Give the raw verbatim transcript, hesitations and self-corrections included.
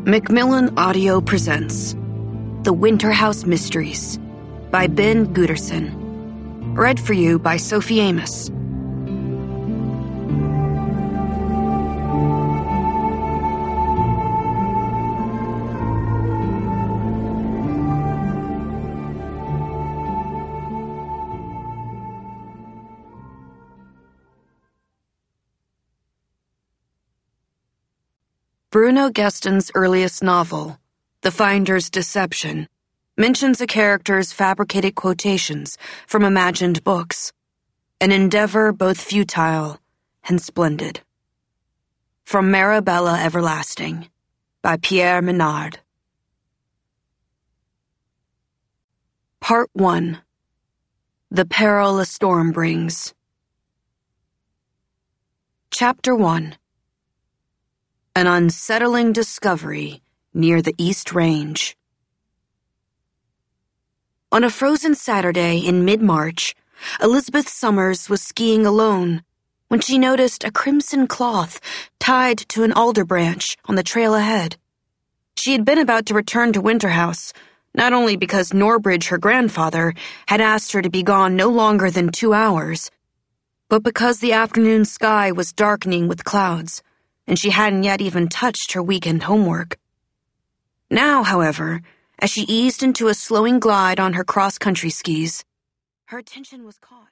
Macmillan Audio presents The Winterhouse Mysteries by Ben Gooderson. Read for you by Sophie Amos. Bruno Geston's earliest novel, The Finder's Deception, mentions a character's fabricated quotations from imagined books, an endeavor both futile and splendid. From Marabella Everlasting, by Pierre Menard. Part one. The Peril a Storm Brings. Chapter one. An unsettling discovery near the East Range. On a frozen Saturday in mid-March, Elizabeth Summers was skiing alone when she noticed a crimson cloth tied to an alder branch on the trail ahead. She had been about to return to Winterhouse, not only because Norbridge, her grandfather, had asked her to be gone no longer than two hours, but because the afternoon sky was darkening with clouds, and she hadn't yet even touched her weekend homework. Now, however, as she eased into a slowing glide on her cross-country skis, her attention was caught.